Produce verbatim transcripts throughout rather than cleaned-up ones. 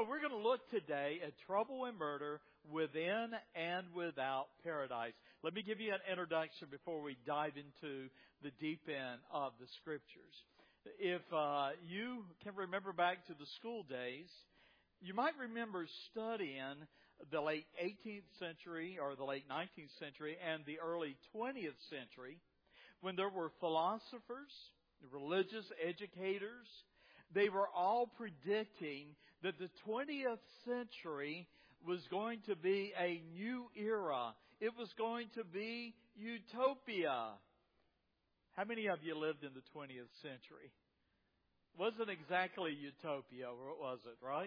So we're going to look today at trouble and murder within and without paradise. Let me give you an introduction before we dive into the deep end of the Scriptures. If uh, you can remember back to the school days, you might remember studying the late eighteenth century or the late nineteenth century and the early twentieth century when there were philosophers, religious educators. They were all predicting that the twentieth century was going to be a new era. It was going to be utopia. How many of you lived in the twentieth century? Wasn't exactly utopia, was it, right?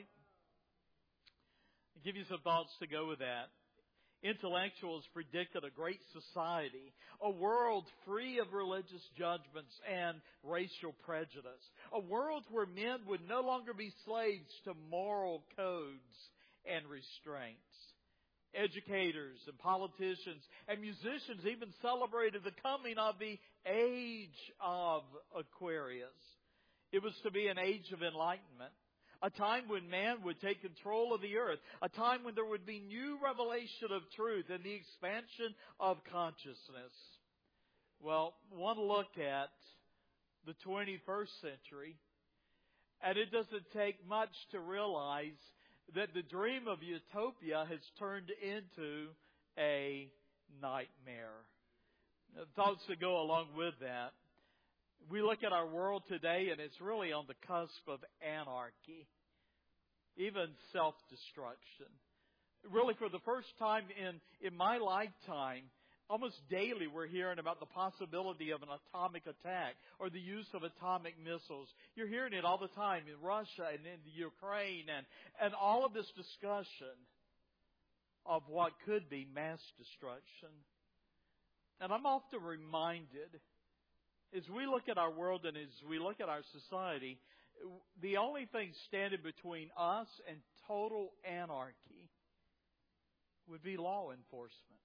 I'll give you some thoughts to go with that. Intellectuals predicted a great society, a world free of religious judgments and racial prejudice, a world where men would no longer be slaves to moral codes and restraints. Educators and politicians and musicians even celebrated the coming of the age of Aquarius. It was to be an age of enlightenment. A time when man would take control of the earth. A time when there would be new revelation of truth and the expansion of consciousness. Well, one look at the twenty-first century, and it doesn't take much to realize that the dream of utopia has turned into a nightmare. The thoughts that go along with that. We look at our world today, and it's really on the cusp of anarchy, even self-destruction. Really, for the first time in, in my lifetime, almost daily we're hearing about the possibility of an atomic attack or the use of atomic missiles. You're hearing it all the time in Russia and in the Ukraine, and, and all of this discussion of what could be mass destruction. And I'm often reminded, as we look at our world and as we look at our society, the only thing standing between us and total anarchy would be law enforcement.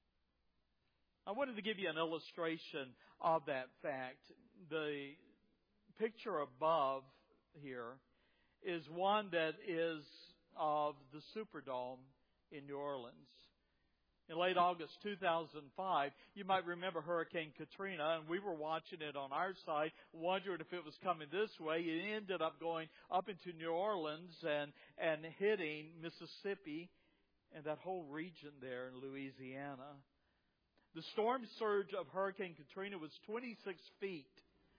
I wanted to give you an illustration of that fact. The picture above here is one that is of the Superdome in New Orleans. In late August two thousand five, you might remember Hurricane Katrina, and we were watching it on our side, wondering if it was coming this way. It ended up going up into New Orleans and, and hitting Mississippi and that whole region there in Louisiana. The storm surge of Hurricane Katrina was twenty-six feet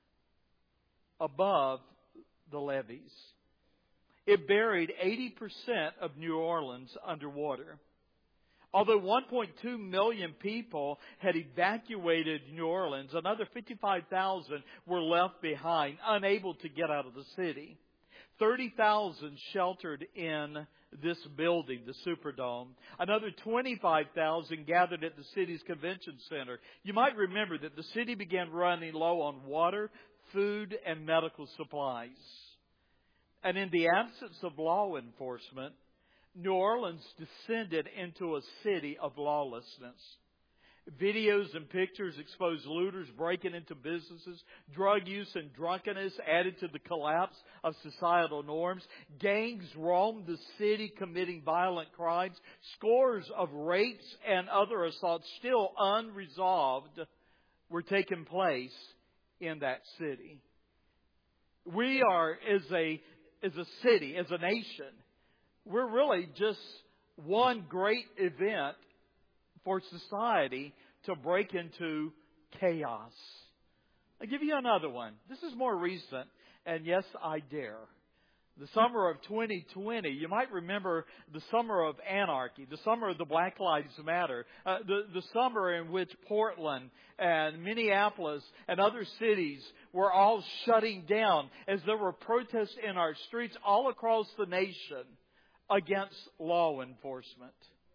above the levees. It buried eighty percent of New Orleans underwater. Although one point two million people had evacuated New Orleans, another fifty-five thousand were left behind, unable to get out of the city. thirty thousand sheltered in this building, the Superdome. Another twenty-five thousand gathered at the city's convention center. You might remember that the city began running low on water, food, and medical supplies. And in the absence of law enforcement, New Orleans descended into a city of lawlessness. Videos and pictures exposed looters breaking into businesses. Drug use and drunkenness added to the collapse of societal norms. Gangs roamed the city committing violent crimes. Scores of rapes and other assaults still unresolved were taking place in that city. We are, as a, as a city, as a nation, we're really just one great event for society to break into chaos. I'll give you another one. This is more recent, and yes, I dare. The summer of twenty twenty, you might remember the summer of anarchy, the summer of the Black Lives Matter, uh, the, the summer in which Portland and Minneapolis and other cities were all shutting down as there were protests in our streets all across the nation against law enforcement.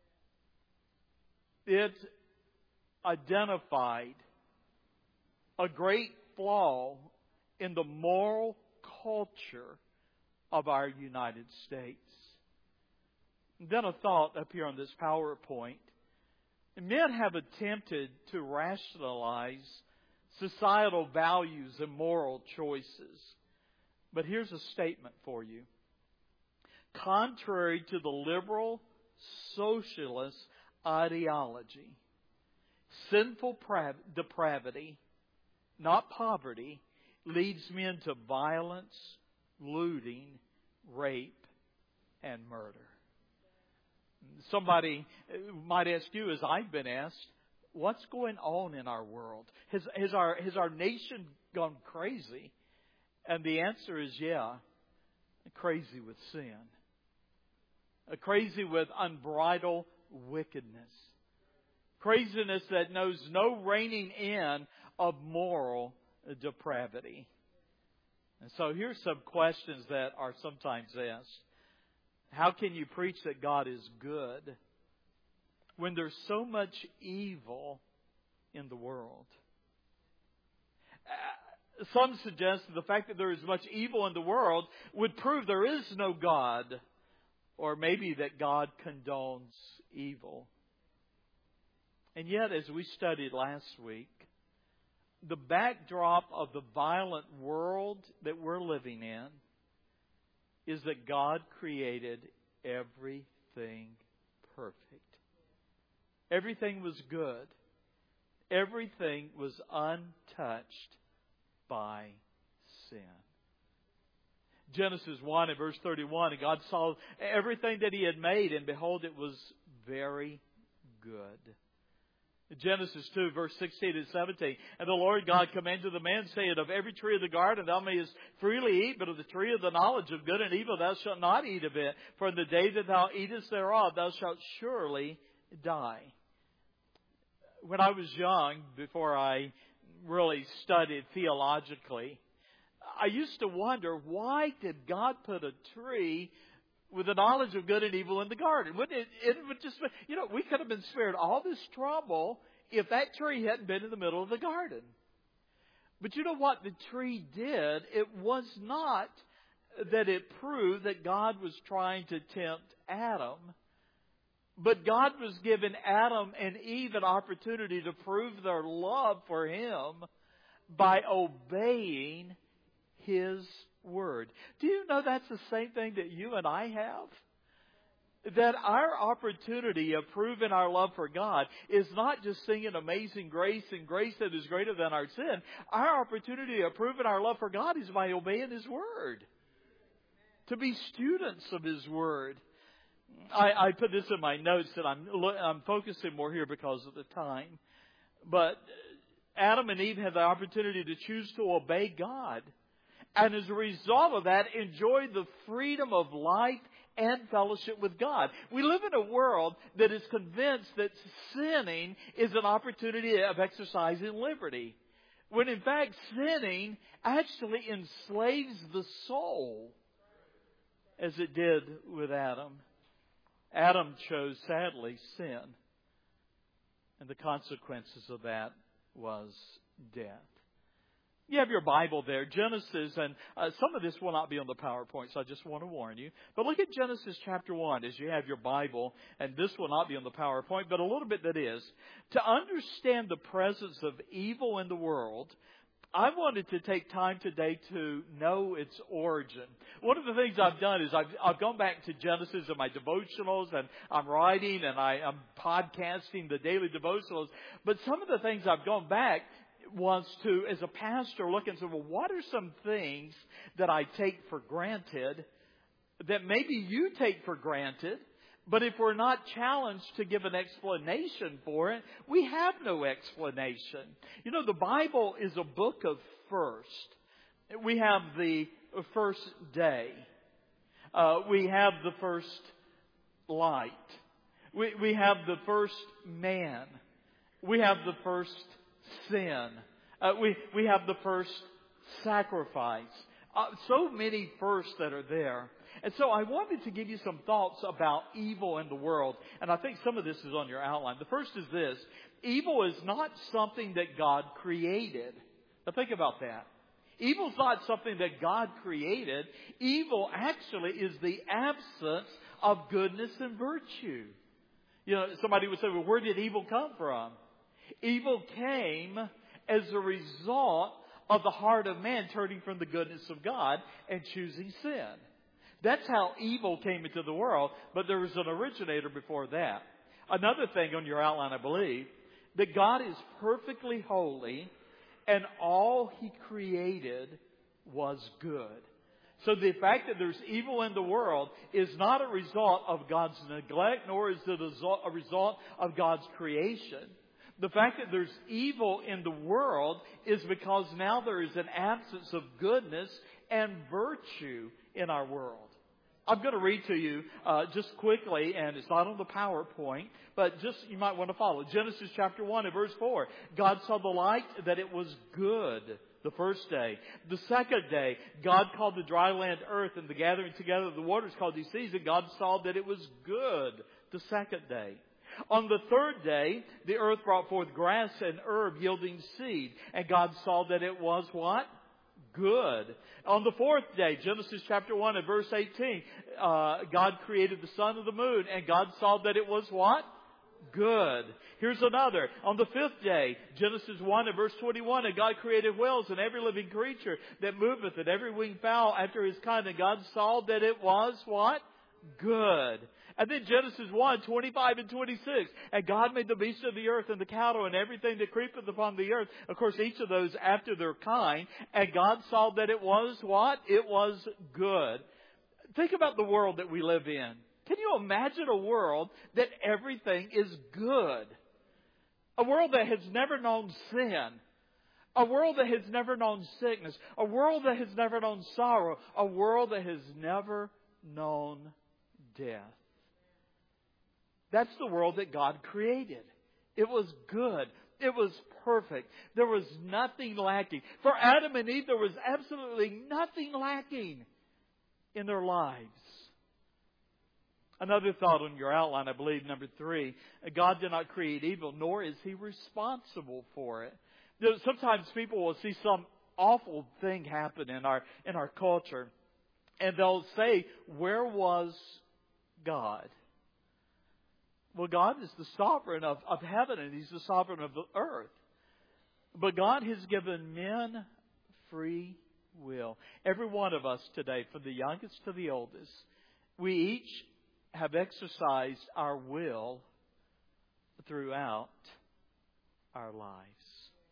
It identified a great flaw in the moral culture of our United States. And then a thought up here on this PowerPoint. Men have attempted to rationalize societal values and moral choices. But here's a statement for you. contrary to the liberal socialist ideology. Sinful prav- depravity, not poverty, leads men to violence, looting, rape, and murder. Somebody might ask you, as I've been asked, what's going on in our world? Has, has, our, has our nation gone crazy? And the answer is yeah, crazy with sin. Crazy with unbridled wickedness. Craziness that knows no reining in of moral depravity. And so here's some questions that are sometimes asked. How can you preach that God is good when there's so much evil in the world? Some suggest that the fact that there is much evil in the world would prove there is no God, or maybe that God condones evil. And yet, as we studied last week, the backdrop of the violent world that we're living in is that God created everything perfect. Everything was good. Everything was untouched by sin. Genesis one and verse thirty-one, and God saw everything that He had made, and behold, it was very good. Genesis two, verse sixteen and seventeen. And the Lord God commanded the man, saying, of every tree of the garden thou mayest freely eat, but of the tree of the knowledge of good and evil thou shalt not eat of it. For in the day that thou eatest thereof, thou shalt surely die. When I was young, before I really studied theologically, I used to wonder, why did God put a tree with the knowledge of good and evil in the garden? Wouldn't it, it would just, you know, we could have been spared all this trouble if that tree hadn't been in the middle of the garden. But you know what the tree did? It was not that it proved that God was trying to tempt Adam, but God was giving Adam and Eve an opportunity to prove their love for Him by obeying His Word. Do you know that's the same thing that you and I have? That our opportunity of proving our love for God is not just singing Amazing Grace and grace that is greater than our sin. Our opportunity of proving our love for God is by obeying His Word. To be students of His Word. I, I put this in my notes, and I'm, I'm focusing more here because of the time. But Adam and Eve had the opportunity to choose to obey God. And as a result of that, enjoy the freedom of life and fellowship with God. We live in a world that is convinced that sinning is an opportunity of exercising liberty. When in fact, sinning actually enslaves the soul, as it did with Adam. Adam chose, sadly, sin. And the consequences of that was death. You have your Bible there, Genesis, and uh, some of this will not be on the PowerPoint, so I just want to warn you. But look at Genesis chapter one as you have your Bible, and this will not be on the PowerPoint, but a little bit that is. To understand the presence of evil in the world, I wanted to take time today to know its origin. One of the things I've done is I've, I've gone back to Genesis in my devotionals, and I'm writing and I, I'm podcasting the daily devotionals. But some of the things I've gone back was to, as a pastor, look and say, well, what are some things that I take for granted that maybe you take for granted? But if we're not challenged to give an explanation for it, we have no explanation. You know, the Bible is a book of first. We have the first day. Uh, we have the first light. We, we have the first man. We have the first sin. Uh, we, we have the first sacrifice. Uh, so many firsts that are there. And so I wanted to give you some thoughts about evil in the world. And I think some of this is on your outline. The first is this. Evil is not something that God created. Now think about that. Evil is not something that God created. Evil actually is the absence of goodness and virtue. You know, somebody would say, well, where did evil come from? Evil came as a result of the heart of man turning from the goodness of God and choosing sin. That's how evil came into the world, but there was an originator before that. Another thing on your outline, I believe, that God is perfectly holy and all He created was good. So the fact that there's evil in the world is not a result of God's neglect, nor is it a result of God's creation. The fact that there's evil in the world is because now there is an absence of goodness and virtue in our world. I'm going to read to you uh, just quickly, and it's not on the PowerPoint, but just you might want to follow. Genesis chapter one and verse four. God saw the light that it was good the first day. The second day, God called the dry land earth, and the gathering together of the waters called these seas, and God saw that it was good the second day. On the third day, the earth brought forth grass and herb yielding seed, and God saw that it was what? Good. On the fourth day, Genesis chapter one and verse eighteen, uh, God created the sun and the moon, and God saw that it was what? Good. Here's another. On the fifth day, Genesis one and verse twenty-one, and God created whales and every living creature that moveth and every winged fowl after his kind, and God saw that it was what? Good. And then Genesis one, twenty-five and twenty-six. And God made the beasts of the earth and the cattle and everything that creepeth upon the earth. Of course, each of those after their kind. And God saw that it was what? It was good. Think about the world that we live in. Can you imagine a world that everything is good? A world that has never known sin. A world that has never known sickness. A world that has never known sorrow. A world that has never known death. That's the world that God created. It was good. It was perfect. There was nothing lacking. For Adam and Eve, there was absolutely nothing lacking in their lives. Another thought on your outline, I believe, number three. God did not create evil, nor is He responsible for it. Sometimes people will see some awful thing happen in our in our culture, and they'll say, "Where was God?" Well, God is the sovereign of, of heaven, and He's the sovereign of the earth. But God has given men free will. Every one of us today, from the youngest to the oldest, we each have exercised our will throughout our lives.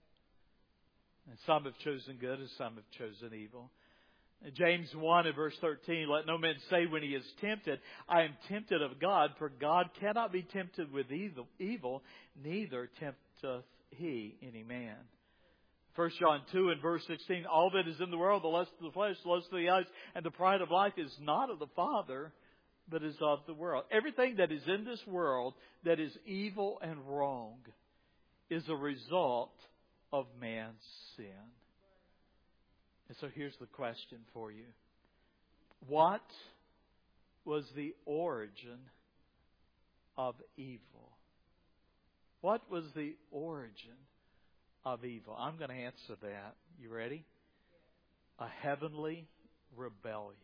And some have chosen good and some have chosen evil. James one and verse thirteen, let no man say when he is tempted, I am tempted of God, for God cannot be tempted with evil, evil neither tempteth He any man. First John two and verse sixteen, all that is in the world, the lust of the flesh, the lust of the eyes, and the pride of life is not of the Father, but is of the world. Everything that is in this world that is evil and wrong is a result of man's sin. And so here's the question for you. What was the origin of evil? What was the origin of evil? I'm going to answer that. You ready? A heavenly rebellion.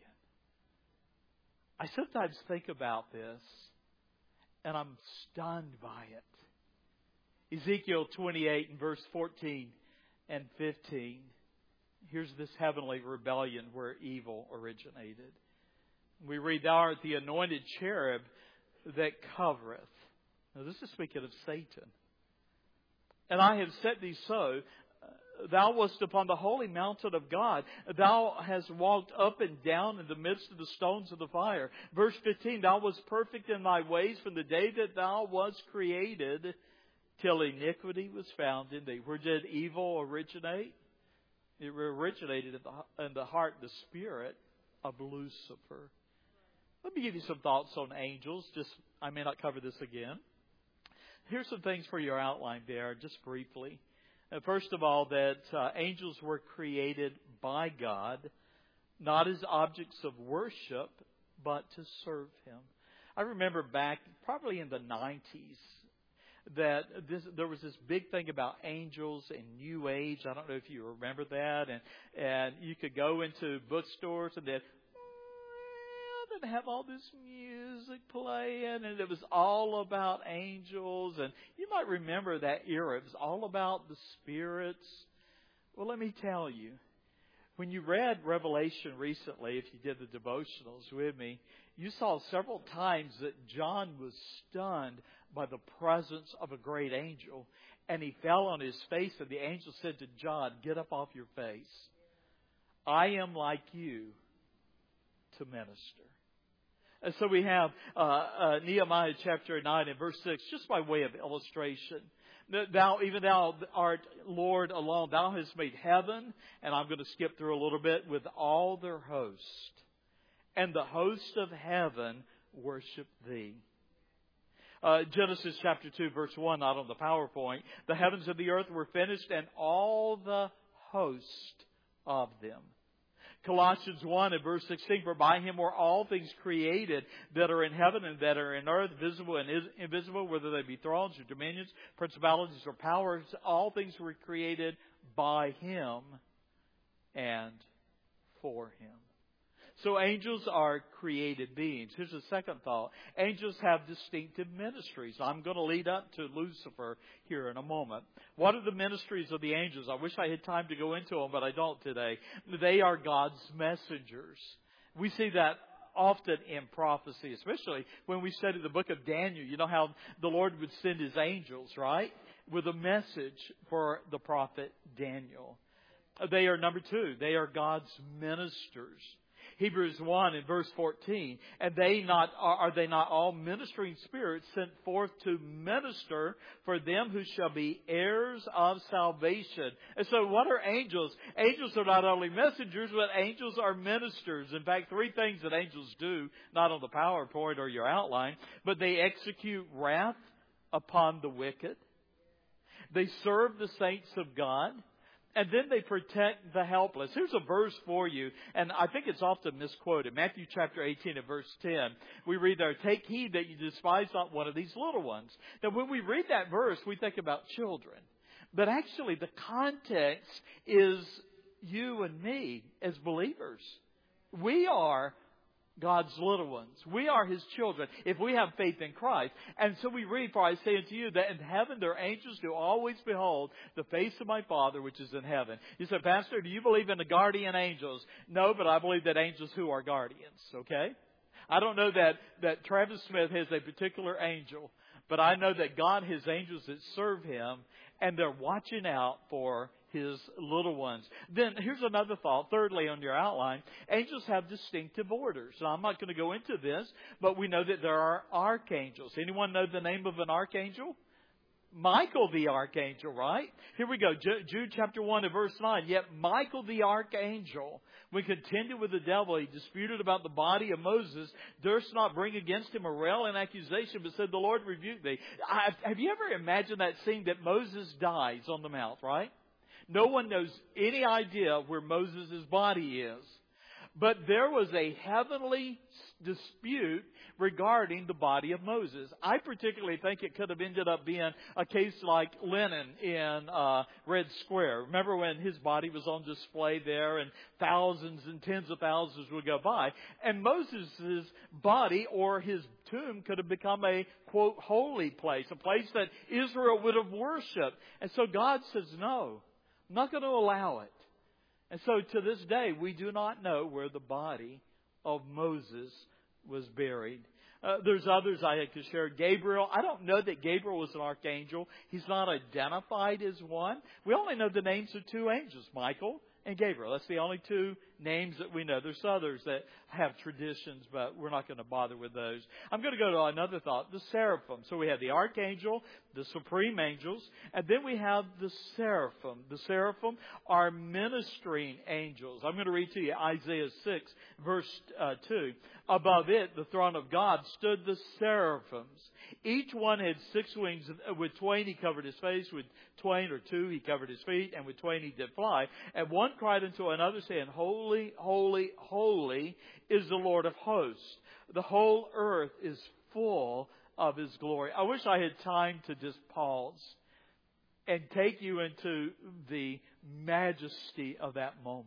I sometimes think about this, and I'm stunned by it. Ezekiel twenty-eight and verse fourteen and fifteen. Here's this heavenly rebellion where evil originated. We read, thou art the anointed cherub that covereth. Now this is speaking of Satan. And I have set thee so. Thou wast upon the holy mountain of God. Thou hast walked up and down in the midst of the stones of the fire. Verse fifteen, thou wast perfect in thy ways from the day that thou wast created till iniquity was found in thee. Where did evil originate? It originated in the, in the heart, the spirit of Lucifer. Let me give you some thoughts on angels. Just, I may not cover this again. Here's some things for your outline there, just briefly. Uh, first of all, that uh, angels were created by God, not as objects of worship, but to serve Him. I remember back, probably in the nineties, that this, there was this big thing about angels and New Age. I don't know if you remember that. And and you could go into bookstores and they'd, they'd have all this music playing, and it was all about angels. And you might remember that era. It was all about the spirits. Well, let me tell you, When you read Revelation recently, if you did the devotionals with me, you saw several times that John was stunned by the presence of a great angel. And he fell on his face, and the angel said to John, "Get up off your face. I am like you to minister." And so we have uh, uh, Nehemiah chapter nine and verse six, just by way of illustration. Thou, even thou art Lord alone. Thou hast made heaven, and I'm going to skip through a little bit, with all their host. And the host of heaven worship thee. Uh, Genesis chapter two, verse one, not on the PowerPoint. The heavens and the earth were finished, and all the host of them. Colossians one and verse sixteen, for by him were all things created that are in heaven and that are in earth, visible and invisible, whether they be thrones or dominions, principalities or powers. All things were created by him and for him. So angels are created beings. Here's a second thought. Angels have distinctive ministries. I'm going to lead up to Lucifer here in a moment. What are the ministries of the angels? I wish I had time to go into them, but I don't today. They are God's messengers. We see that often in prophecy, especially when we study the book of Daniel. You know how the Lord would send his angels, right? With a message for the prophet Daniel. They are, number two, they are God's ministers. Hebrews one and verse fourteen, and they not are they not all ministering spirits sent forth to minister for them who shall be heirs of salvation? And so what are angels? Angels are not only messengers, but angels are ministers. In fact, three things that angels do, not on the PowerPoint or your outline, but they execute wrath upon the wicked. They serve the saints of God. And then they protect the helpless. Here's a verse for you, and I think it's often misquoted. Matthew chapter eighteen and verse ten. We read there, take heed that you despise not one of these little ones. Now when we read that verse, we think about children. But actually the context is you and me as believers. We are God's little ones. We are His children if we have faith in Christ. And so we read, for I say unto you that in heaven their angels do always behold the face of my Father which is in heaven. You say, Pastor, do you believe in the guardian angels? No, but I believe that angels who are guardians, okay? I don't know that, that Travis Smith has a particular angel, but I know that God has angels that serve Him, and they're watching out for His little ones. Then here's another thought. Thirdly, on your outline, angels have distinctive orders. Now, I'm not going to go into this, but we know that there are archangels. Anyone know the name of an archangel? Michael the archangel, right? Here we go. Jude chapter one and verse nine. Yet Michael the archangel, when contended with the devil, he disputed about the body of Moses, durst not bring against him a railing accusation, but said, the Lord rebuked thee. I, have you ever imagined that scene that Moses dies on the mount, right? No one knows any idea where Moses' body is. But there was a heavenly dispute regarding the body of Moses. I particularly think it could have ended up being a case like Lenin in uh, Red Square. Remember when his body was on display there and thousands and tens of thousands would go by? And Moses' body or his tomb could have become a, quote, holy place, a place that Israel would have worshipped. And so God says, no, I'm not going to allow it. And so to this day, we do not know where the body of Moses was buried. Uh, there's others I could share. Gabriel, I don't know that Gabriel was an archangel. He's not identified as one. We only know the names of two angels, Michael and Gabriel. That's the only two names that we know. There's others that have traditions, but we're not going to bother with those. I'm going to go to another thought, the seraphim. So we have the archangel, the supreme angels, and then we have the seraphim. The seraphim are ministering angels. I'm going to read to you Isaiah six, verse uh, two. Above it, the throne of God, stood the seraphims. Each one had six wings. With twain he covered his face, with twain or two he covered his feet, and with twain he did fly. And one cried unto another, saying, Holy, holy, holy is the Lord of hosts. The whole earth is full of His glory. I wish I had time to just pause and take you into the majesty of that moment.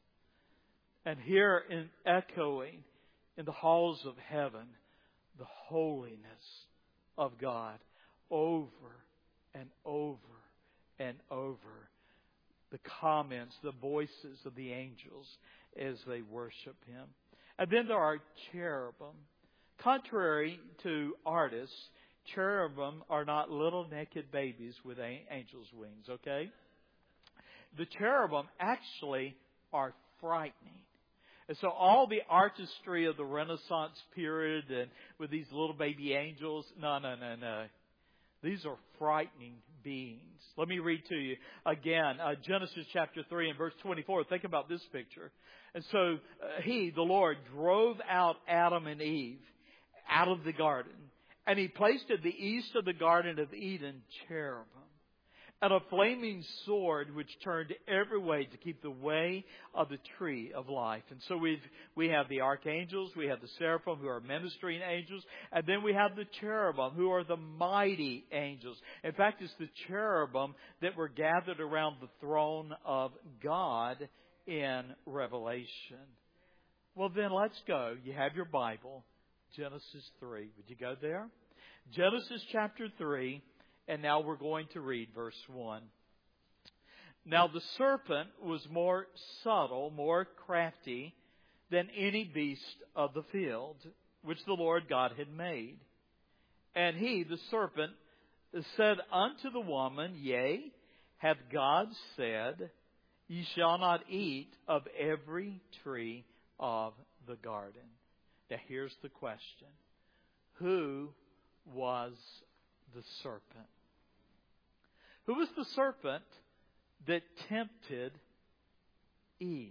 And here in echoing in the halls of heaven, the holiness of God over and over and over. the comments, the voices of the angels as they worship Him. And then there are cherubim. Contrary to artists, cherubim are not little naked babies with angels' wings, okay? The cherubim actually are frightening. And so all the artistry of the Renaissance period and with these little baby angels, no, no, no, no. These are frightening beings. Let me read to you again, uh, Genesis chapter three and verse twenty-four. Think about this picture. And so uh, He, the Lord, drove out Adam and Eve out of the garden. And He placed at the east of the Garden of Eden cherubim and a flaming sword which turned every way to keep the way of the tree of life. And so we've, we have the archangels, we have the seraphim who are ministering angels, and then we have the cherubim who are the mighty angels. In fact, it's the cherubim that were gathered around the throne of God in Revelation. Well, then let's go. You have your Bible, Genesis three. Would you go there? Genesis chapter three. And now we're going to read verse one. Now the serpent was more subtle, more crafty than any beast of the field, which the Lord God had made. And he, the serpent, said unto the woman, Yea, hath God said, Ye shall not eat of every tree of the garden. Now here's the question. Who was the serpent? Who was the serpent that tempted Eve?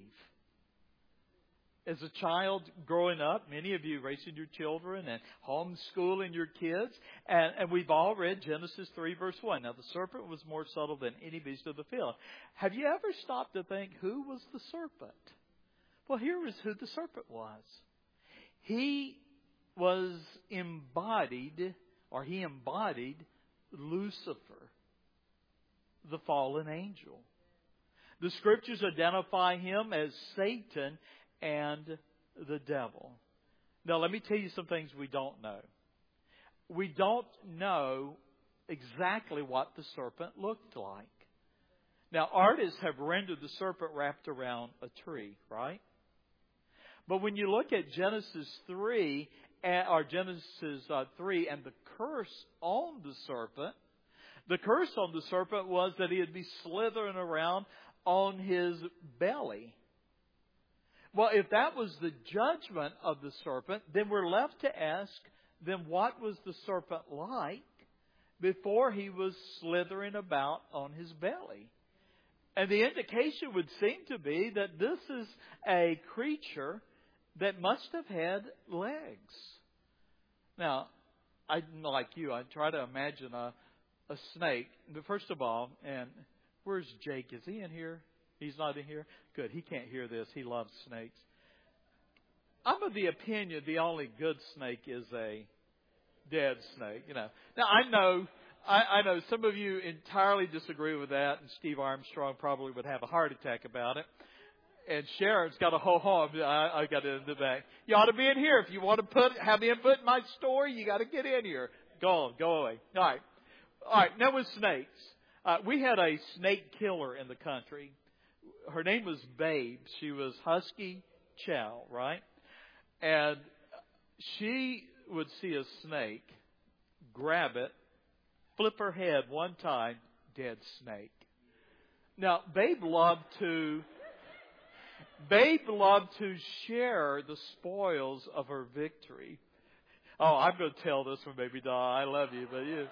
As a child growing up, many of you raising your children and homeschooling your kids, and, and we've all read Genesis three verse one. Now the serpent was more subtle than any beast of the field. Have you ever stopped to think, who was the serpent? Well, here is who the serpent was. He was embodied, or he embodied Lucifer, the fallen angel. The Scriptures identify him as Satan and the devil. Now, let me tell you some things we don't know. We don't know exactly what the serpent looked like. Now, artists have rendered the serpent wrapped around a tree, right? But when you look at Genesis three, or Genesis uh, three and the curse on the serpent, the curse on the serpent was that he would be slithering around on his belly. Well, if that was the judgment of the serpent, then we're left to ask, then what was the serpent like before he was slithering about on his belly? And the indication would seem to be that this is a creature that must have had legs. Now, I like you, I try to imagine a, a snake. But first of all, and where's Jake? Is he in here? He's not in here? Good. He can't hear this. He loves snakes. I'm of the opinion the only good snake is a dead snake. You know. Now I know, I, I know some of you entirely disagree with that, and Steve Armstrong probably would have a heart attack about it. And Sharon's got a whole home. I, I got it in the back. You ought to be in here. If you want to put have input in my story, you got to get in here. Go on, go away. All right. All right. Now with snakes. Uh, we had a snake killer in the country. Her name was Babe. She was Husky Chow, right? And she would see a snake, grab it, flip her head one time, dead snake. Now, Babe loved to... Babe loved to share the spoils of her victory. Oh, I'm going to tell this one, baby doll. I love you, but you.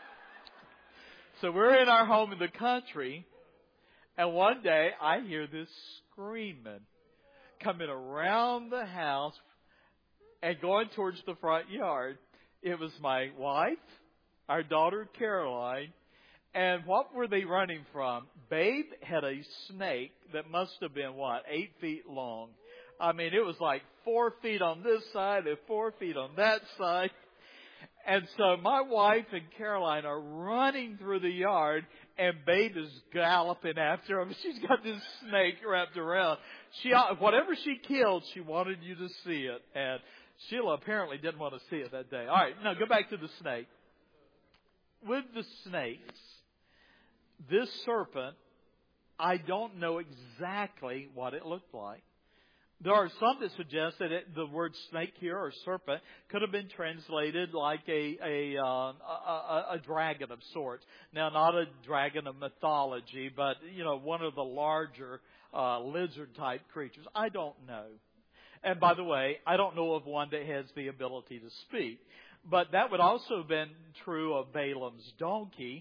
So we're in our home in the country, and one day I hear this screaming coming around the house and going towards the front yard. It was my wife, our daughter Caroline. And what were they running from? Babe had a snake that must have been, what, eight feet long. I mean, it was like four feet on this side and four feet on that side. And so my wife and Caroline are running through the yard, and Babe is galloping after him. She's got this snake wrapped around. She, whatever she killed, she wanted you to see it. And Sheila apparently didn't want to see it that day. All right, now go back to the snake. With the snakes, this serpent I don't know exactly what it looked like. There are some that suggest that it, the word snake here, or serpent, could have been translated like a a, uh, a a dragon of sorts. Now, not a dragon of mythology, but you know, one of the larger uh, lizard-type creatures. I don't know. And by the way, I don't know of one that has the ability to speak. But that would also have been true of Balaam's donkey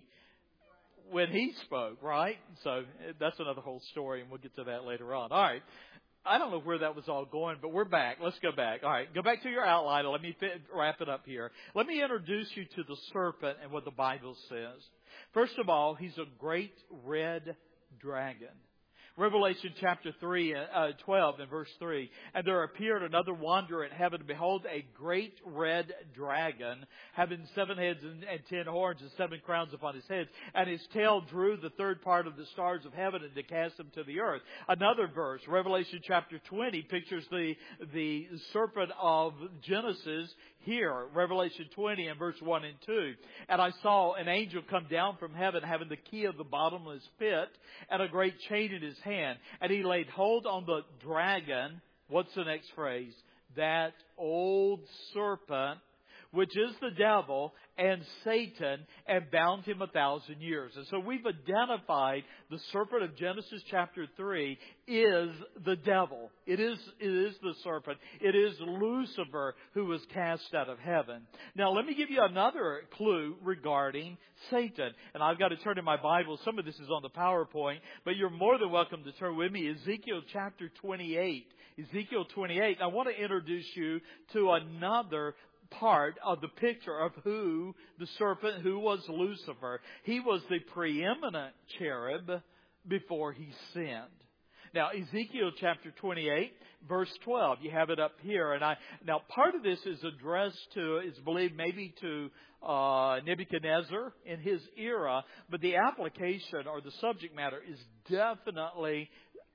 when he spoke, right? So that's another whole story, and we'll get to that later on. All right. I don't know where that was all going, but we're back. Let's go back. All right, go back to your outline and let me fit, wrap it up here. Let me introduce you to the serpent and what the Bible says. First of all, he's a great red dragon. Revelation chapter three, uh, twelve and verse three. And there appeared another wanderer in heaven, and behold, a great red dragon, having seven heads and, and ten horns and seven crowns upon his heads. And his tail drew the third part of the stars of heaven and to cast them to the earth. Another verse, Revelation chapter twenty, pictures the, the serpent of Genesis here. Revelation twenty and verse one and two. And I saw an angel come down from heaven, having the key of the bottomless pit and a great chain in his hand. And he laid hold on the dragon. What's the next phrase? That old serpent, which is the devil and Satan, and bound him a thousand years. And so we've identified the serpent of Genesis chapter three is the devil. It is, it is the serpent. It is Lucifer who was cast out of heaven. Now let me give you another clue regarding Satan. And I've got to turn in my Bible. Some of this is on the PowerPoint, but you're more than welcome to turn with me. Ezekiel chapter twenty-eight. Ezekiel twenty-eight. I want to introduce you to another part of the picture of who the serpent, who was Lucifer. He was the preeminent cherub before he sinned. Now, Ezekiel chapter twenty-eight, verse twelve, you have it up here. And I now part of this is addressed to, is believed maybe to uh, Nebuchadnezzar in his era, but the application or the subject matter is definitely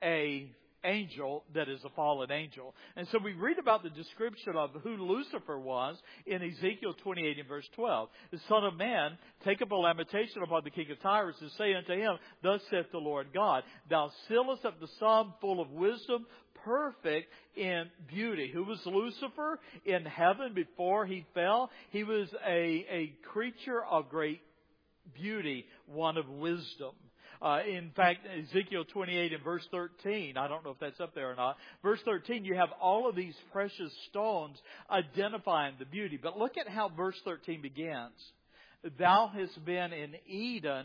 a angel that is a fallen angel. And so we read about the description of who Lucifer was in Ezekiel twenty-eight and verse twelve. The Son of Man, take up a lamentation upon the king of Tyrus and say unto him, Thus saith the Lord God, Thou sealest up the sum full of wisdom, perfect in beauty. Who was Lucifer in heaven before he fell? He was a, a creature of great beauty, one of wisdom. Uh, in fact, Ezekiel twenty-eight and verse thirteen, I don't know if that's up there or not. Verse thirteen, you have all of these precious stones identifying the beauty. But look at how verse thirteen begins. Thou hast been in Eden,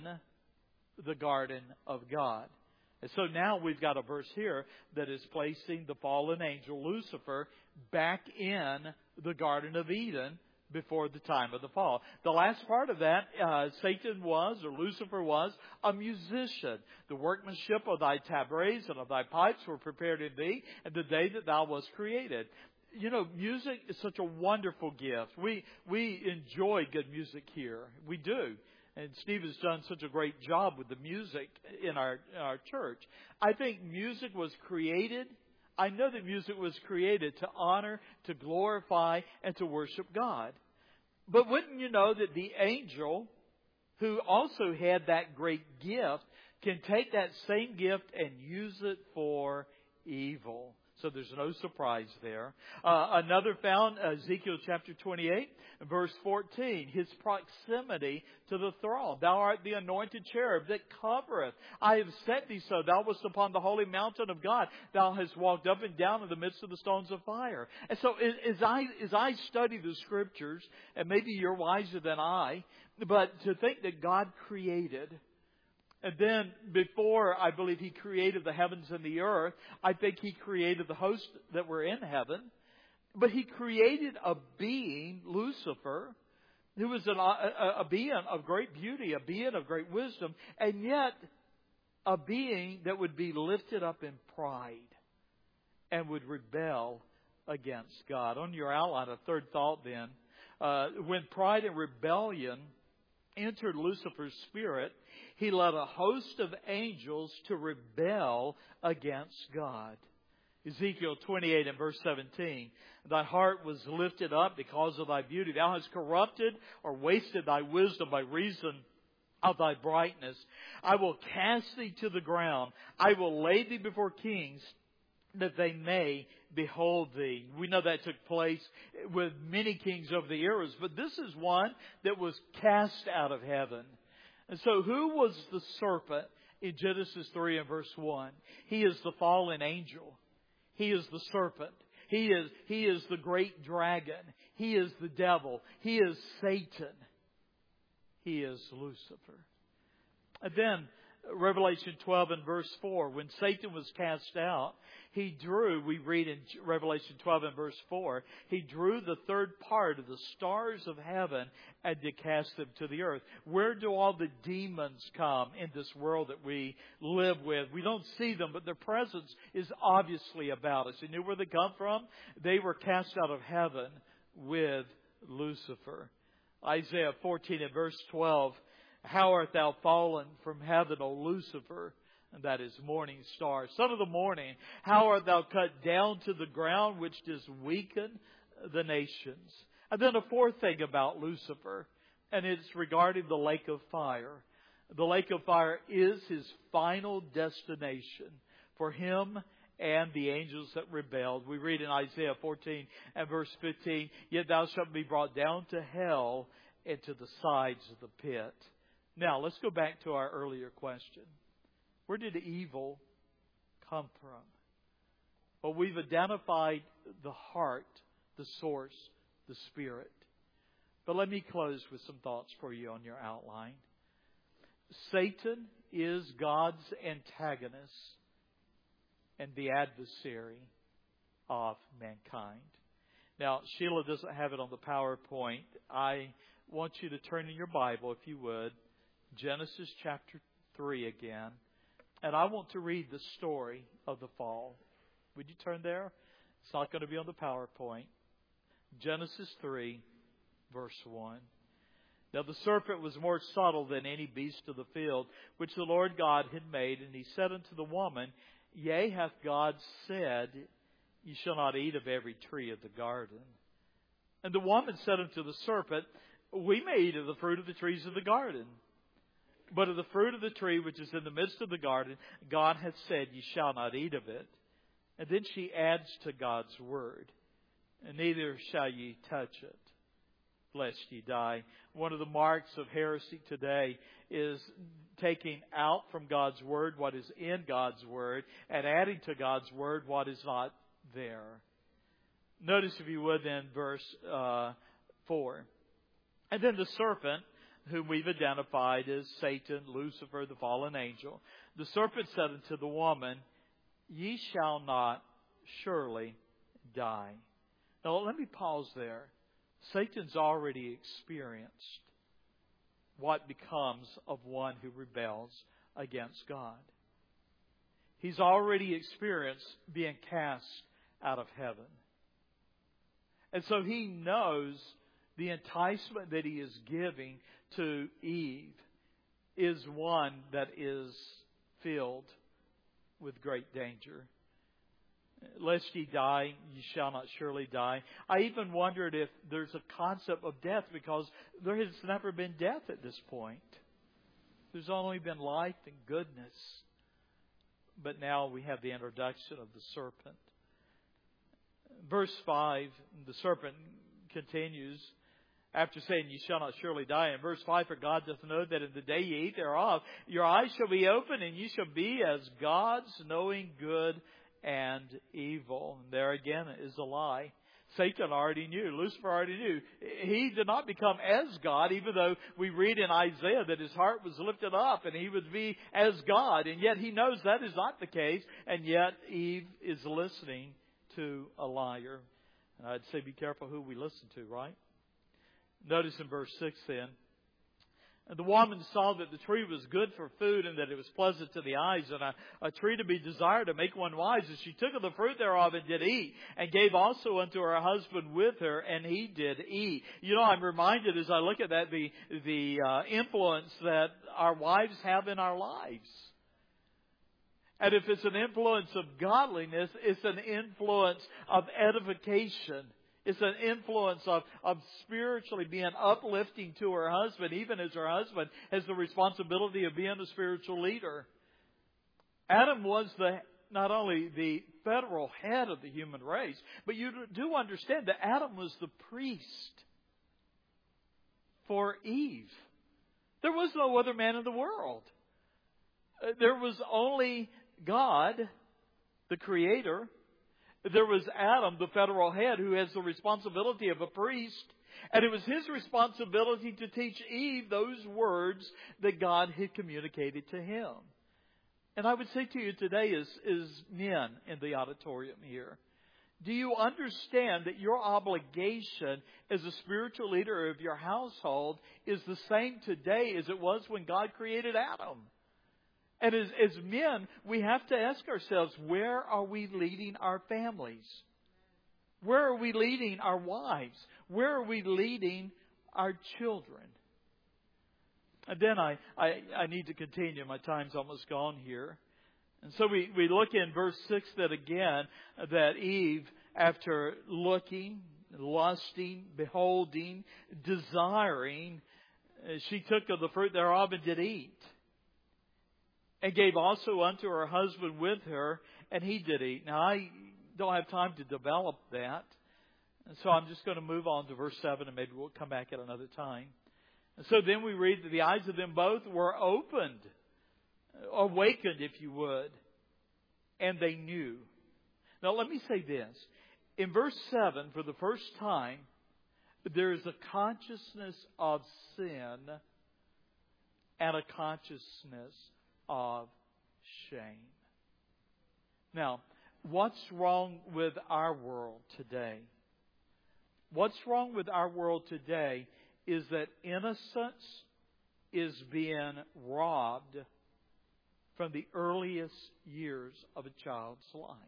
the garden of God. And so now we've got a verse here that is placing the fallen angel Lucifer back in the Garden of Eden before the time of the fall. The last part of that, uh, Satan was, or Lucifer was, a musician. The workmanship of thy tabrets and of thy pipes were prepared in thee, and the day that thou wast created. You know, music is such a wonderful gift. We we enjoy good music here. We do. And Steve has done such a great job with the music in our, in our church. I think music was created I know that music was created to honor, to glorify, and to worship God. But wouldn't you know that the angel, who also had that great gift, can take that same gift and use it for evil? So there's no surprise there. Uh, another found, Ezekiel chapter twenty-eight, verse fourteen. His proximity to the throne. Thou art the anointed cherub that covereth. I have set thee so. Thou wast upon the holy mountain of God. Thou hast walked up and down in the midst of the stones of fire. And so as I, as I study the Scriptures, and maybe you're wiser than I, but to think that God created, and then before, I believe He created the heavens and the earth, I think He created the hosts that were in heaven. But He created a being, Lucifer, who was an, a, a being of great beauty, a being of great wisdom, and yet a being that would be lifted up in pride and would rebel against God. On your outline, a third thought then, uh, when pride and rebellion entered Lucifer's spirit, he led a host of angels to rebel against God. Ezekiel twenty-eight and verse seventeen. Thy heart was lifted up because of thy beauty. Thou hast corrupted or wasted thy wisdom by reason of thy brightness. I will cast thee to the ground. I will lay thee before kings, that they may behold thee. We know that took place with many kings over the eras, but this is one that was cast out of heaven. And so who was the serpent in Genesis three and verse one? He is the fallen angel. He is the serpent. He is, he is the great dragon. He is the devil. He is Satan. He is Lucifer. And then Revelation twelve and verse four, when Satan was cast out, he drew, we read in Revelation twelve and verse four, he drew the third part of the stars of heaven and did cast them to the earth. Where do all the demons come in this world that we live with? We don't see them, but their presence is obviously about us. You knew where they come from? They were cast out of heaven with Lucifer. Isaiah fourteen and verse twelve, how art thou fallen from heaven, O Lucifer? And that is morning star, son of the morning. How art thou cut down to the ground, which does weaken the nations? And then a fourth thing about Lucifer, and it's regarding the lake of fire. The lake of fire is his final destination for him and the angels that rebelled. We read in Isaiah fourteen and verse fifteen, yet thou shalt be brought down to hell and to the sides of the pit. Now, let's go back to our earlier question. Where did evil come from? Well, we've identified the heart, the source, the spirit. But let me close with some thoughts for you on your outline. Satan is God's antagonist and the adversary of mankind. Now, Sheila doesn't have it on the PowerPoint. I want you to turn in your Bible, if you would, Genesis chapter three again. And I want to read the story of the fall. Would you turn there? It's not going to be on the PowerPoint. Genesis three, verse one. Now the serpent was more subtle than any beast of the field, which the Lord God had made. And he said unto the woman, yea, hath God said, ye shall not eat of every tree of the garden. And the woman said unto the serpent, we may eat of the fruit of the trees of the garden. But of the fruit of the tree which is in the midst of the garden, God hath said, ye shall not eat of it. And then she adds to God's word, and neither shall ye touch it, lest ye die. One of the marks of heresy today is taking out from God's word what is in God's word and adding to God's word what is not there. Notice, if you would, then verse uh, four. And then the serpent, whom we've identified as Satan, Lucifer, the fallen angel, the serpent said unto the woman, ye shall not surely die. Now let me pause there. Satan's already experienced what becomes of one who rebels against God. He's already experienced being cast out of heaven. And so he knows the enticement that he is giving to Eve is one that is filled with great danger. Lest ye die, ye shall not surely die. I even wondered if there's a concept of death, because there has never been death at this point. There's only been life and goodness. But now we have the introduction of the serpent. Verse five, the serpent continues, after saying, ye shall not surely die. In verse five, for God doth know that in the day ye eat thereof, your eyes shall be opened, and ye shall be as gods, knowing good and evil. And there again is a lie. Satan already knew. Lucifer already knew. He did not become as God, even though we read in Isaiah that his heart was lifted up and he would be as God. And yet he knows that is not the case. And yet Eve is listening to a liar. And I'd say be careful who we listen to, right? Notice in verse six then. And the woman saw that the tree was good for food, and that it was pleasant to the eyes, and a, a tree to be desired to make one wise. And she took of the fruit thereof and did eat, and gave also unto her husband with her, and he did eat. You know, I'm reminded as I look at that, the, the uh, influence that our wives have in our lives. And if it's an influence of godliness, it's an influence of edification. It's an influence of, of spiritually being uplifting to her husband, even as her husband has the responsibility of being a spiritual leader. Adam was the not only the federal head of the human race, but you do understand that Adam was the priest for Eve. There was no other man in the world. There was only God, the Creator. There was Adam, the federal head, who has the responsibility of a priest. And it was his responsibility to teach Eve those words that God had communicated to him. And I would say to you today as, as men in the auditorium here, do you understand that your obligation as a spiritual leader of your household is the same today as it was when God created Adam? And as, as men, we have to ask ourselves, where are we leading our families? Where are we leading our wives? Where are we leading our children? And then I, I, I need to continue. My time's almost gone here. And so we, we look in verse six that again, that Eve, after looking, lusting, beholding, desiring, she took of the fruit thereof and did eat. And gave also unto her husband with her, and he did eat. Now, I don't have time to develop that. And so I'm just going to move on to verse seven, and maybe we'll come back at another time. And so then we read that the eyes of them both were opened, awakened, if you would, and they knew. Now, let me say this. In verse seven, for the first time, there is a consciousness of sin and a consciousness of shame. Now, what's wrong with our world today? What's wrong with our world today is that innocence is being robbed from the earliest years of a child's life.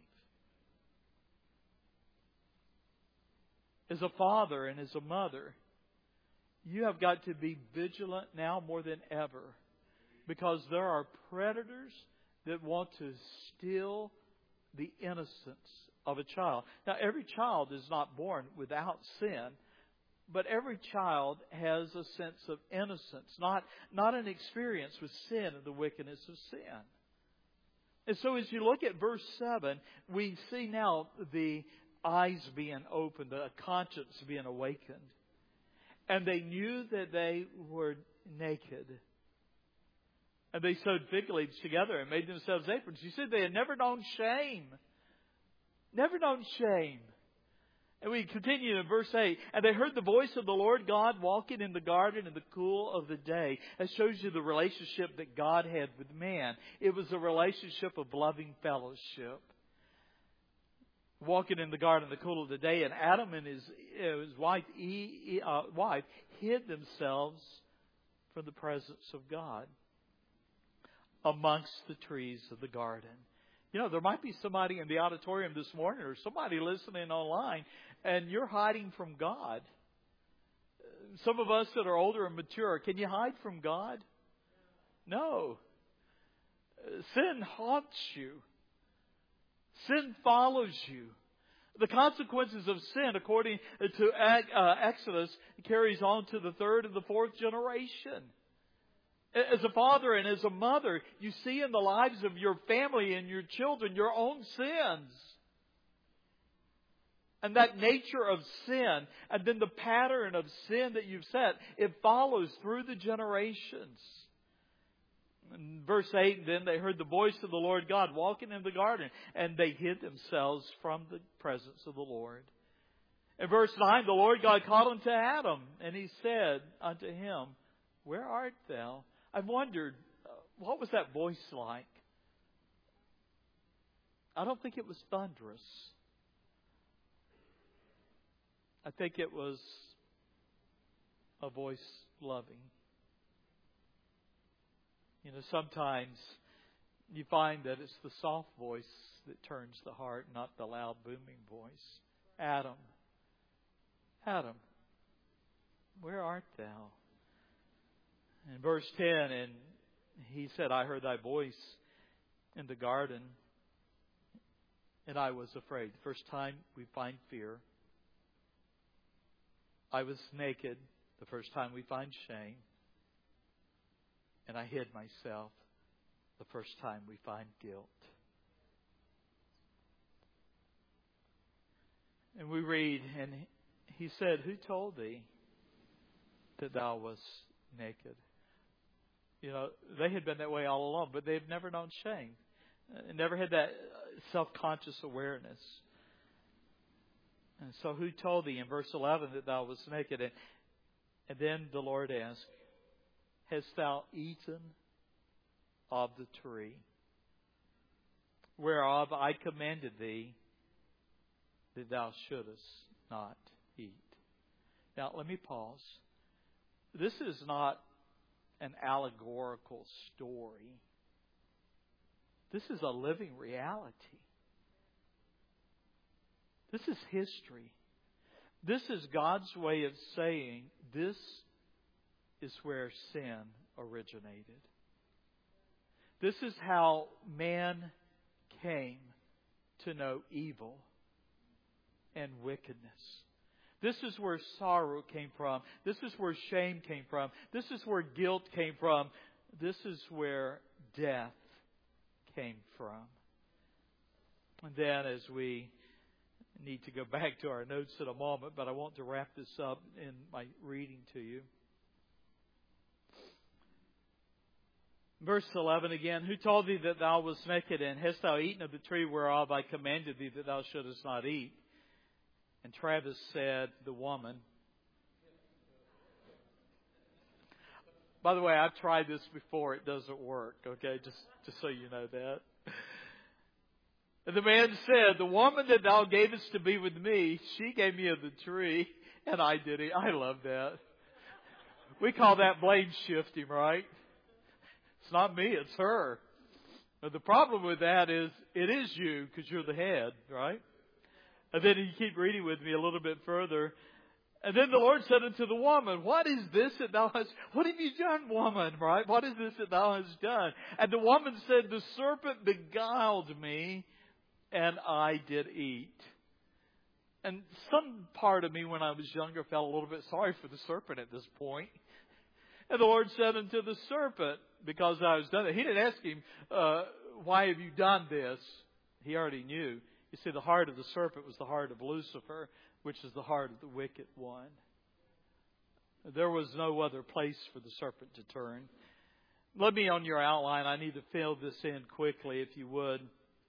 As a father and as a mother, you have got to be vigilant now more than ever, because there are predators that want to steal the innocence of a child. Now, every child is not born without sin, but every child has a sense of innocence, not, not an experience with sin and the wickedness of sin. And so as you look at verse seven, we see now the eyes being opened, the conscience being awakened. And they knew that they were naked. And they sewed fig leaves together and made themselves aprons. You said they had never known shame. Never known shame. And we continue in verse eight. And they heard the voice of the Lord God walking in the garden in the cool of the day. That shows you the relationship that God had with man. It was a relationship of loving fellowship. Walking in the garden in the cool of the day. And Adam and his, his wife, he, uh, wife hid themselves from the presence of God amongst the trees of the garden. You know, there might be somebody in the auditorium this morning or somebody listening online, and you're hiding from God. Some of us that are older and mature, can you hide from God? No. Sin haunts you. Sin follows you. The consequences of sin, according to uh, Exodus, carries on to the third and the fourth generation. As a father and as a mother, you see in the lives of your family and your children your own sins. And that nature of sin, and then the pattern of sin that you've set, it follows through the generations. In verse eight, then they heard the voice of the Lord God walking in the garden, and they hid themselves from the presence of the Lord. In verse nine, the Lord God called unto Adam, and he said unto him, Where art thou? I've wondered, uh, what was that voice like? I don't think it was thunderous. I think it was a voice loving. You know, sometimes you find that it's the soft voice that turns the heart, not the loud booming voice. Adam, Adam, where art thou? In verse ten, and he said, I heard thy voice in the garden, and I was afraid. The first time we find fear. I was naked the first time we find shame. And I hid myself the first time we find guilt. And we read, and he said, who told thee that thou wast naked? You know, they had been that way all along, but they've never known shame. Uh, never had that self-conscious awareness. And so who told thee in verse eleven that thou wast naked? And, and then the Lord asked, hast thou eaten of the tree whereof I commanded thee that thou shouldest not eat? Now, let me pause. This is not an allegorical story. This is a living reality. This is history. This is God's way of saying this is where sin originated. This is how man came to know evil and wickedness. This is where sorrow came from. This is where shame came from. This is where guilt came from. This is where death came from. And then as we need to go back to our notes in a moment, but I want to wrap this up in my reading to you. Verse eleven again, who told thee that thou wast naked, and hast thou eaten of the tree whereof I commanded thee that thou shouldest not eat? And Travis said, the woman. By the way, I've tried this before. It doesn't work, okay? Just, just so you know that. And the man said, the woman that thou gavest to be with me, she gave me of the tree, and I did it. I love that. We call that blame shifting, right? It's not me, it's her. But the problem with that is, it is you, because you're the head, right? And then you keep reading with me a little bit further. And then the Lord said unto the woman, what is this that thou hast, what have you done, woman, right? What is this that thou hast done? And the woman said, the serpent beguiled me, and I did eat. And some part of me when I was younger felt a little bit sorry for the serpent at this point. And the Lord said unto the serpent, because I was done it. He didn't ask him, uh, why have you done this? He already knew. You see, the heart of the serpent was the heart of Lucifer, which is the heart of the wicked one. There was no other place for the serpent to turn. Let me, on your outline, I need to fill this in quickly, if you would.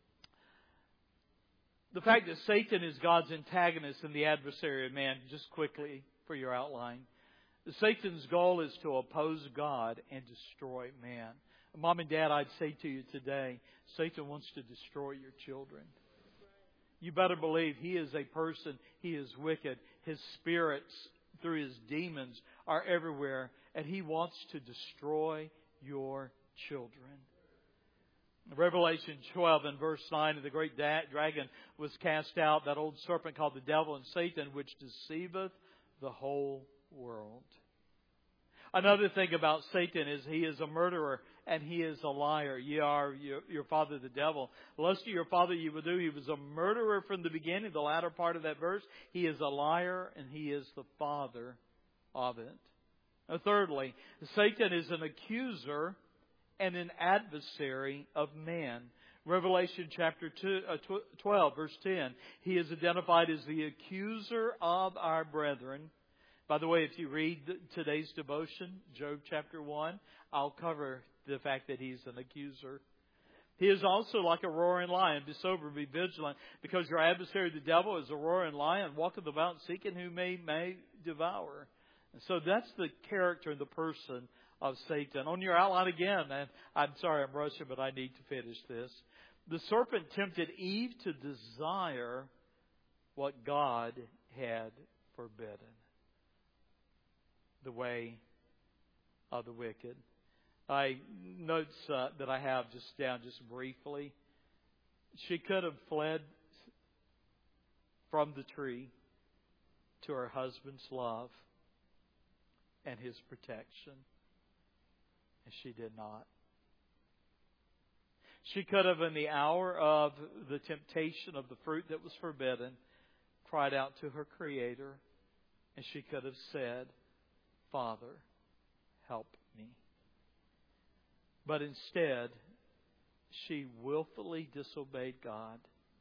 The fact that Satan is God's antagonist and the adversary of man, just quickly for your outline. Satan's goal is to oppose God and destroy man. Mom and Dad, I'd say to you today, Satan wants to destroy your children. You better believe he is a person. He is wicked. His spirits, through his demons, are everywhere. And he wants to destroy your children. Revelation twelve and verse nine, and the great da- dragon was cast out, that old serpent called the devil and Satan, which deceiveth the whole world. Another thing about Satan is he is a murderer and he is a liar. Ye are your, your father the devil. Lust of your father you will do. He was a murderer from the beginning, the latter part of that verse. He is a liar and he is the father of it. Now, thirdly, Satan is an accuser and an adversary of man. Revelation chapter two, uh, twelve, verse ten. He is identified as the accuser of our brethren. By the way, if you read today's devotion, Job chapter one, I'll cover the fact that he's an accuser. He is also like a roaring lion. Be sober, be vigilant, because your adversary, the devil, is a roaring lion, walketh about seeking whom he may devour. And so that's the character and the person of Satan. On your outline again, and I'm sorry I'm rushing, but I need to finish this. The serpent tempted Eve to desire what God had forbidden. The way of the wicked. I notes uh, that I have just down just briefly. She could have fled from the tree to her husband's love and his protection. And she did not. She could have, in the hour of the temptation of the fruit that was forbidden, cried out to her Creator And she could have said, Father, help me. But instead, she willfully disobeyed God.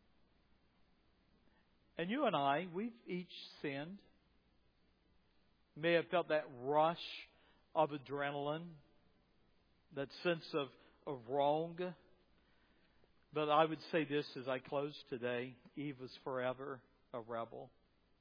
And you and I, we've each sinned. May have felt that rush of adrenaline, that sense of, of wrong. But I would say this as I close today. Eve was forever a rebel.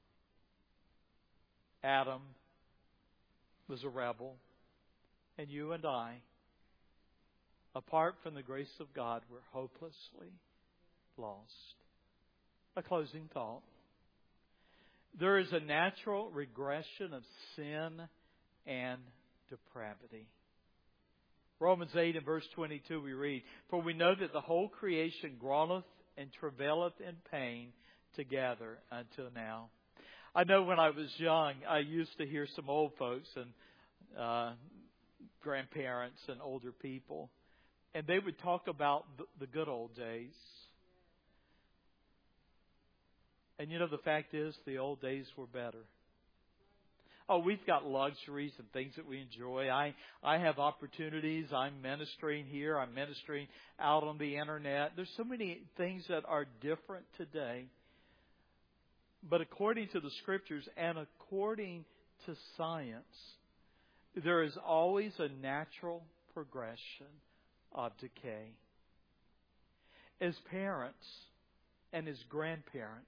Adam was a rebel. And you and I, apart from the grace of God, were hopelessly lost. A closing thought. There is a natural regression of sin and depravity. Romans eight and verse twenty-two we read, For we know that the whole creation groaneth and travaileth in pain together until now. I know when I was young, I used to hear some old folks and uh, grandparents and older people, and they would talk about the, the good old days. And you know, the fact is, the old days were better. Oh, we've got luxuries and things that we enjoy. I, I have opportunities. I'm ministering here. I'm ministering out on the internet. There's so many things that are different today. But according to the Scriptures and according to science, there is always a natural progression of decay. As parents and as grandparents,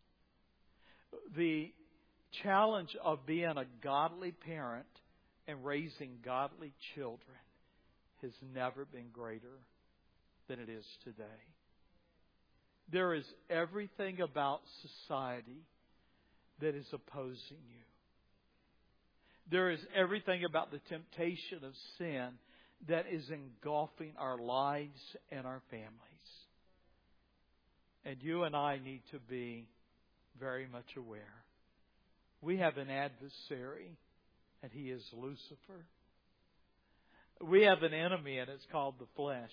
the challenge of being a godly parent and raising godly children has never been greater than it is today. There is everything about society that is opposing you. There is everything about the temptation of sin that is engulfing our lives and our families. And you and I need to be very much aware. We have an adversary, and he is Lucifer. We have an enemy, and it's called the flesh.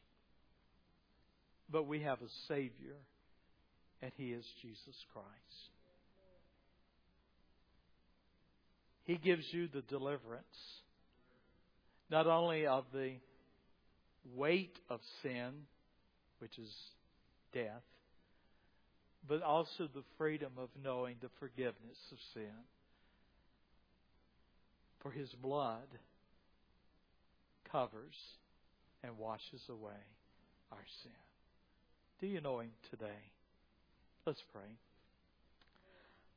But we have a Savior, and He is Jesus Christ. He gives you the deliverance, not only of the weight of sin, which is death, but also the freedom of knowing the forgiveness of sin. For His blood covers and washes away our sin. Do you know Him today? Let's pray.